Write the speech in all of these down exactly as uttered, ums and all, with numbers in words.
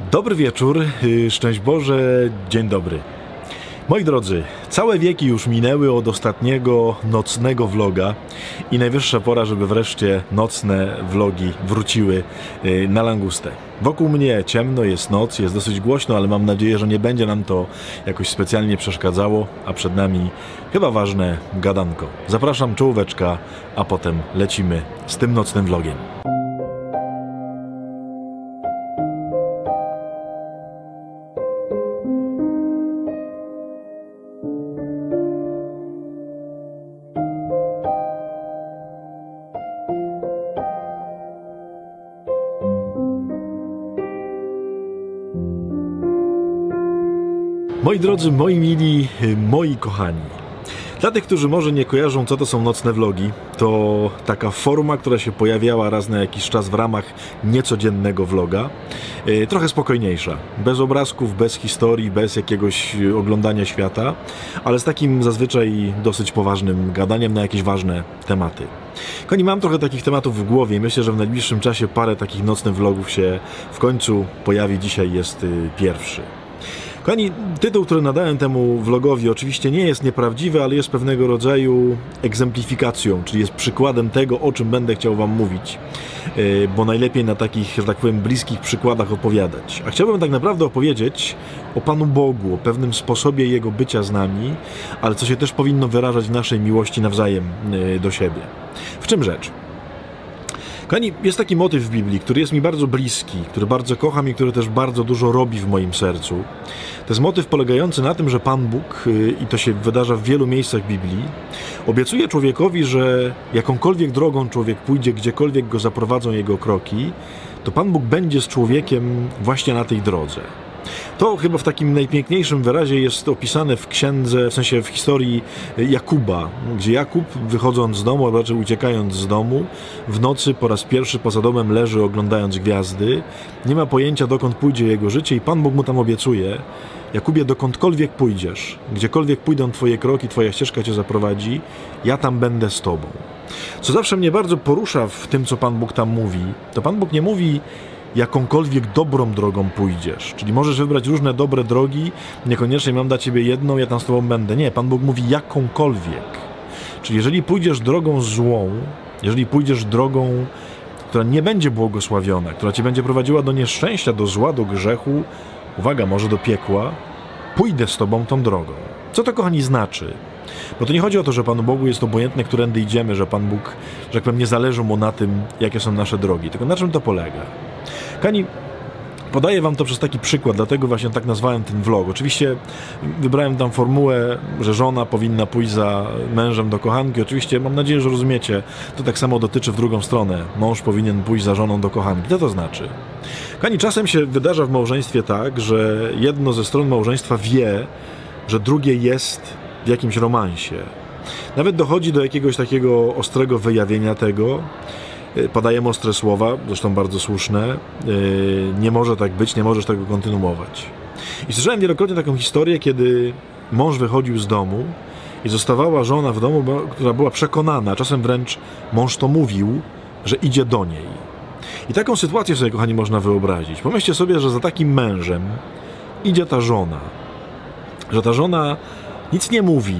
Dobry wieczór, szczęść Boże, dzień dobry. Moi drodzy, całe wieki już minęły od ostatniego nocnego vloga i najwyższa pora, żeby wreszcie nocne vlogi wróciły na langustę. Wokół mnie ciemno, jest noc, jest dosyć głośno, ale mam nadzieję, że nie będzie nam to jakoś specjalnie przeszkadzało, a przed nami chyba ważne gadanko. Zapraszam, czołóweczka, a potem lecimy z tym nocnym vlogiem. Moi drodzy, moi mili, moi kochani, dla tych, którzy może nie kojarzą, co to są nocne vlogi, to taka forma, która się pojawiała raz na jakiś czas w ramach niecodziennego vloga, trochę spokojniejsza, bez obrazków, bez historii, bez jakiegoś oglądania świata, ale z takim zazwyczaj dosyć poważnym gadaniem na jakieś ważne tematy. Kochani, mam trochę takich tematów w głowie i myślę, że w najbliższym czasie parę takich nocnych vlogów się w końcu pojawi. Dzisiaj jest pierwszy. Kochani, tytuł, który nadałem temu vlogowi, oczywiście nie jest nieprawdziwy, ale jest pewnego rodzaju egzemplifikacją, czyli jest przykładem tego, o czym będę chciał wam mówić, bo najlepiej na takich, że tak powiem, bliskich przykładach opowiadać. A chciałbym tak naprawdę opowiedzieć o Panu Bogu, o pewnym sposobie Jego bycia z nami, ale co się też powinno wyrażać w naszej miłości nawzajem do siebie. W czym rzecz? Kochani, jest taki motyw w Biblii, który jest mi bardzo bliski, który bardzo kocham i który też bardzo dużo robi w moim sercu. To jest motyw polegający na tym, że Pan Bóg, i to się wydarza w wielu miejscach Biblii, obiecuje człowiekowi, że jakąkolwiek drogą człowiek pójdzie, gdziekolwiek go zaprowadzą jego kroki, to Pan Bóg będzie z człowiekiem właśnie na tej drodze. To chyba w takim najpiękniejszym wyrazie jest opisane w księdze, w sensie w historii Jakuba, gdzie Jakub, wychodząc z domu, a raczej uciekając z domu, w nocy po raz pierwszy poza domem leży, oglądając gwiazdy. Nie ma pojęcia, dokąd pójdzie jego życie i Pan Bóg mu tam obiecuje: Jakubie, dokądkolwiek pójdziesz, gdziekolwiek pójdą twoje kroki, twoja ścieżka cię zaprowadzi, ja tam będę z tobą. Co zawsze mnie bardzo porusza w tym, co Pan Bóg tam mówi, to Pan Bóg nie mówi: jakąkolwiek dobrą drogą pójdziesz. Czyli możesz wybrać różne dobre drogi, niekoniecznie mam dla ciebie jedną, ja tam z tobą będę. Nie, Pan Bóg mówi jakąkolwiek. Czyli jeżeli pójdziesz drogą złą, jeżeli pójdziesz drogą, która nie będzie błogosławiona, która cię będzie prowadziła do nieszczęścia, do zła, do grzechu, uwaga, może do piekła, pójdę z tobą tą drogą. Co to, kochani, znaczy? Bo to nie chodzi o to, że Panu Bogu jest obojętne, którędy idziemy, że Pan Bóg, że jak powiem, nie zależy mu na tym, jakie są nasze drogi. Tylko na czym to polega? Kochani, podaję wam to przez taki przykład, dlatego właśnie tak nazwałem ten vlog. Oczywiście wybrałem tam formułę, że żona powinna pójść za mężem do kochanki. Oczywiście mam nadzieję, że rozumiecie, to tak samo dotyczy w drugą stronę. Mąż powinien pójść za żoną do kochanki. Co to znaczy? Kochani, czasem się wydarza w małżeństwie tak, że jedno ze stron małżeństwa wie, że drugie jest w jakimś romansie. Nawet dochodzi do jakiegoś takiego ostrego wyjawienia tego. Podajemy ostre słowa, zresztą bardzo słuszne. Nie może tak być, nie możesz tego kontynuować. I słyszałem wielokrotnie taką historię, kiedy mąż wychodził z domu i zostawała żona w domu, która była przekonana, czasem wręcz mąż to mówił, że idzie do niej. I taką sytuację sobie, kochani, można wyobrazić. Pomyślcie sobie, że za takim mężem idzie ta żona. Że ta żona nic nie mówi,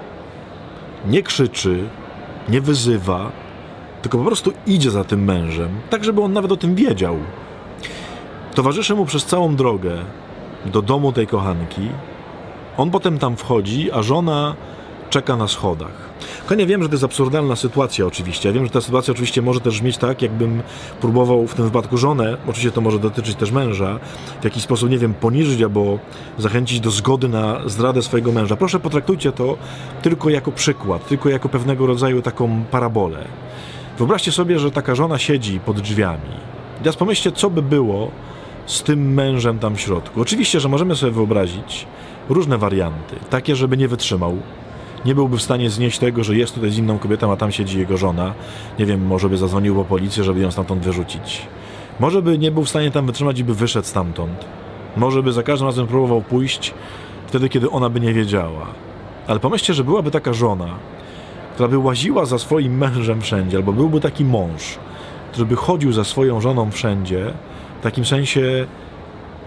nie krzyczy, nie wyzywa, tylko po prostu idzie za tym mężem, tak żeby on nawet o tym wiedział. Towarzyszy mu przez całą drogę do domu tej kochanki. On potem tam wchodzi, a żona czeka na schodach. Ja wiem, że to jest absurdalna sytuacja oczywiście. Ja wiem, że ta sytuacja oczywiście może też brzmieć tak, jakbym próbował w tym wypadku żonę, oczywiście to może dotyczyć też męża, w jakiś sposób, nie wiem, poniżyć albo zachęcić do zgody na zdradę swojego męża. Proszę, potraktujcie to tylko jako przykład, tylko jako pewnego rodzaju taką parabolę. Wyobraźcie sobie, że taka żona siedzi pod drzwiami. Teraz pomyślcie, co by było z tym mężem tam w środku. Oczywiście, że możemy sobie wyobrazić różne warianty. Takie, żeby nie wytrzymał. Nie byłby w stanie znieść tego, że jest tutaj z inną kobietą, a tam siedzi jego żona. Nie wiem, może by zadzwonił po policję, żeby ją stamtąd wyrzucić. Może by nie był w stanie tam wytrzymać i by wyszedł stamtąd. Może by za każdym razem próbował pójść wtedy, kiedy ona by nie wiedziała. Ale pomyślcie, że byłaby taka żona, która by łaziła za swoim mężem wszędzie, albo byłby taki mąż, który by chodził za swoją żoną wszędzie, w takim sensie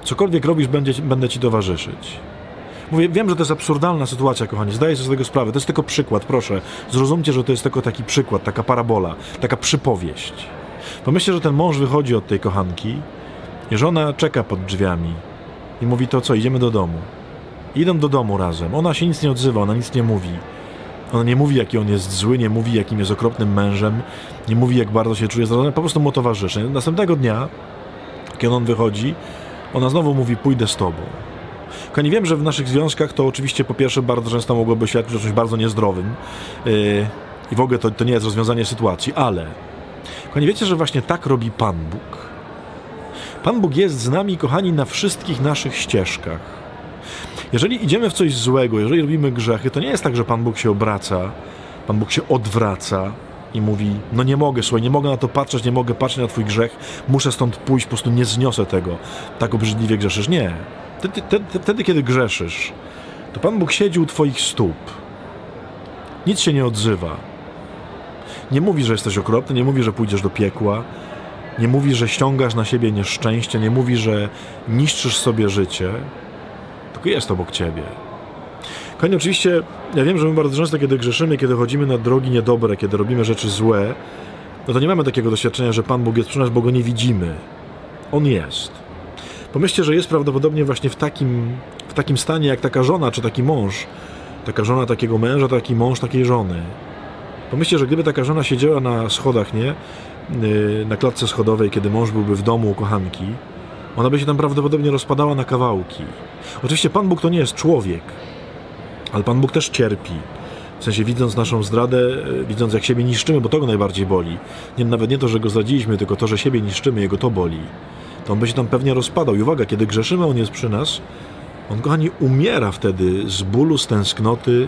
Cokolwiek robisz, będzie, będę ci towarzyszyć. Mówię, wiem, że to jest absurdalna sytuacja, kochani, zdaję sobie z tego sprawę, to jest tylko przykład, proszę, zrozumcie, że to jest tylko taki przykład, taka parabola, taka przypowieść. Pomyślcie, że ten mąż wychodzi od tej kochanki i żona czeka pod drzwiami i mówi, to co, idziemy do domu. Idą do domu razem, ona się nic nie odzywa, ona nic nie mówi. Ona nie mówi, jaki on jest zły, nie mówi, jakim jest okropnym mężem, nie mówi, jak bardzo się czuje zdradzony, po prostu mu towarzyszy. Następnego dnia, kiedy on wychodzi, ona znowu mówi, pójdę z tobą. Kochani, wiem, że w naszych związkach to oczywiście po pierwsze bardzo często mogłoby świadczyć o czymś bardzo niezdrowym yy, i w ogóle to, to nie jest rozwiązanie sytuacji, ale kochani, wiecie, że właśnie tak robi Pan Bóg. Pan Bóg jest z nami, kochani, na wszystkich naszych ścieżkach. Jeżeli idziemy w coś złego, jeżeli robimy grzechy, to nie jest tak, że Pan Bóg się obraca, Pan Bóg się odwraca i mówi, no nie mogę, słuchaj, nie mogę na to patrzeć, nie mogę patrzeć na twój grzech, muszę stąd pójść, po prostu nie zniosę tego, tak obrzydliwie grzeszysz. Nie. Wtedy, wtedy, wtedy, kiedy grzeszysz, to Pan Bóg siedzi u twoich stóp. Nic się nie odzywa. Nie mówi, że jesteś okropny, nie mówi, że pójdziesz do piekła, nie mówi, że ściągasz na siebie nieszczęście, nie mówi, że niszczysz sobie życie, tylko jest obok ciebie. Kochani, oczywiście, ja wiem, że my bardzo często, kiedy grzeszymy, kiedy chodzimy na drogi niedobre, kiedy robimy rzeczy złe, no to nie mamy takiego doświadczenia, że Pan Bóg jest przy nas, bo Go nie widzimy. On jest. Pomyślcie, że jest prawdopodobnie właśnie w takim, w takim stanie, jak taka żona, czy taki mąż. Taka żona takiego męża, taki mąż takiej żony. Pomyślcie, że gdyby taka żona siedziała na schodach, nie? Na klatce schodowej, kiedy mąż byłby w domu u kochanki, ona by się tam prawdopodobnie rozpadała na kawałki. Oczywiście Pan Bóg to nie jest człowiek, ale Pan Bóg też cierpi. W sensie widząc naszą zdradę, widząc jak siebie niszczymy, bo to Go najbardziej boli. Nie, nawet nie to, że Go zdradziliśmy, tylko to, że siebie niszczymy, Jego to boli. To On by się tam pewnie rozpadał. I uwaga, kiedy grzeszymy, On jest przy nas, On, kochani, umiera wtedy z bólu, z tęsknoty,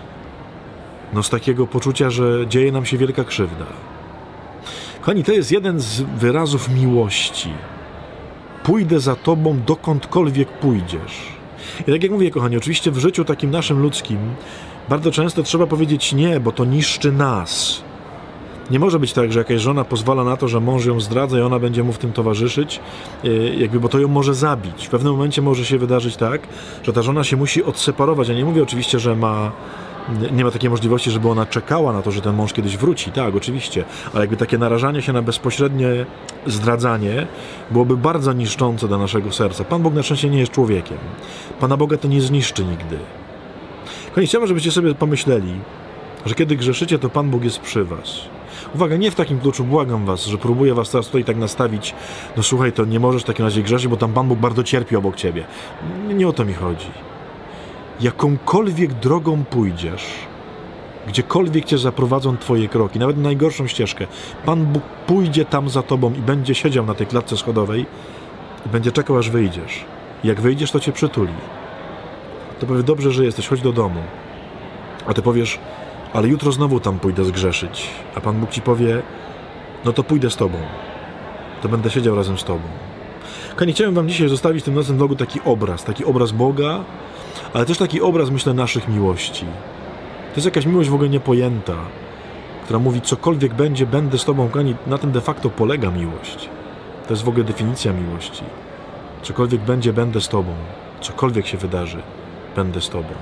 no z takiego poczucia, że dzieje nam się wielka krzywda. Kochani, to jest jeden z wyrazów miłości. Pójdę za Tobą, dokądkolwiek pójdziesz. I tak jak mówię, kochani, oczywiście w życiu takim naszym ludzkim bardzo często trzeba powiedzieć nie, bo to niszczy nas. Nie może być tak, że jakaś żona pozwala na to, że mąż ją zdradza i ona będzie mu w tym towarzyszyć, jakby, bo to ją może zabić. W pewnym momencie może się wydarzyć tak, że ta żona się musi odseparować. Ja nie mówię oczywiście, że ma, nie ma takiej możliwości, żeby ona czekała na to, że ten mąż kiedyś wróci. Tak, oczywiście. Ale jakby takie narażanie się na bezpośrednie zdradzanie byłoby bardzo niszczące dla naszego serca. Pan Bóg na szczęście nie jest człowiekiem. Pana Boga to nie zniszczy nigdy. Kochani, chciałbym, żebyście sobie pomyśleli, że kiedy grzeszycie, to Pan Bóg jest przy was. Uwaga, nie w takim kluczu, błagam was, że próbuję was teraz tutaj tak nastawić, no słuchaj, to nie możesz w takim razie grzeszyć, bo tam Pan Bóg bardzo cierpi obok ciebie. Nie, nie o to mi chodzi. Jakąkolwiek drogą pójdziesz, gdziekolwiek cię zaprowadzą twoje kroki, nawet na najgorszą ścieżkę, Pan Bóg pójdzie tam za tobą i będzie siedział na tej klatce schodowej i będzie czekał, aż wyjdziesz. I jak wyjdziesz, to cię przytuli. To powie, dobrze, że jesteś, chodź do domu. A ty powiesz, ale jutro znowu tam pójdę zgrzeszyć. A Pan Bóg ci powie, no to pójdę z tobą. To będę siedział razem z tobą. Kochani, chciałem wam dzisiaj zostawić w tym nocnym vlogu taki obraz, taki obraz Boga, ale też taki obraz, myślę, naszych miłości. To jest jakaś miłość w ogóle niepojęta, która mówi, cokolwiek będzie, będę z tobą. Kochani, na tym de facto polega miłość. To jest w ogóle definicja miłości. Cokolwiek będzie, będę z tobą. Cokolwiek się wydarzy, będę z tobą.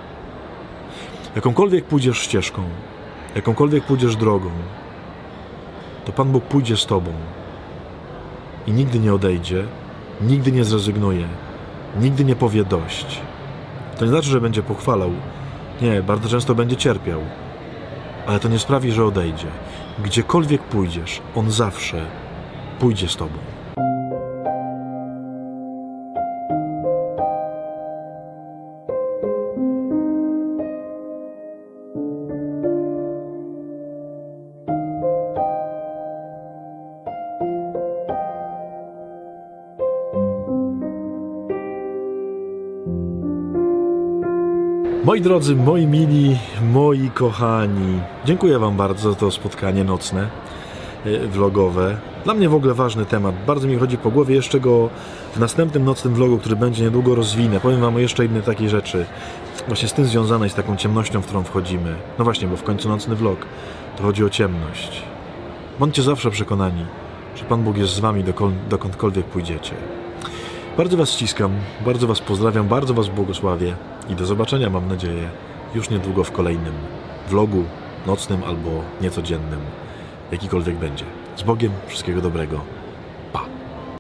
Jakąkolwiek pójdziesz ścieżką, jakąkolwiek pójdziesz drogą, to Pan Bóg pójdzie z tobą i nigdy nie odejdzie, nigdy nie zrezygnuje, nigdy nie powie dość. To nie znaczy, że będzie pochwalał. Nie, bardzo często będzie cierpiał, ale to nie sprawi, że odejdzie. Gdziekolwiek pójdziesz, On zawsze pójdzie z tobą. Moi drodzy, moi mili, moi kochani, dziękuję wam bardzo za to spotkanie nocne, vlogowe. Dla mnie w ogóle ważny temat, bardzo mi chodzi po głowie, jeszcze go w następnym nocnym vlogu, który będzie niedługo, rozwinę. Powiem wam o jeszcze innej takiej rzeczy, właśnie z tym związanej, z taką ciemnością, w którą wchodzimy. No właśnie, bo w końcu nocny vlog, to chodzi o ciemność. Bądźcie zawsze przekonani, że Pan Bóg jest z wami, dokądkolwiek pójdziecie. Bardzo Was ściskam, bardzo Was pozdrawiam, bardzo Was błogosławię i do zobaczenia, mam nadzieję, już niedługo w kolejnym vlogu nocnym albo niecodziennym, jakikolwiek będzie. Z Bogiem, wszystkiego dobrego.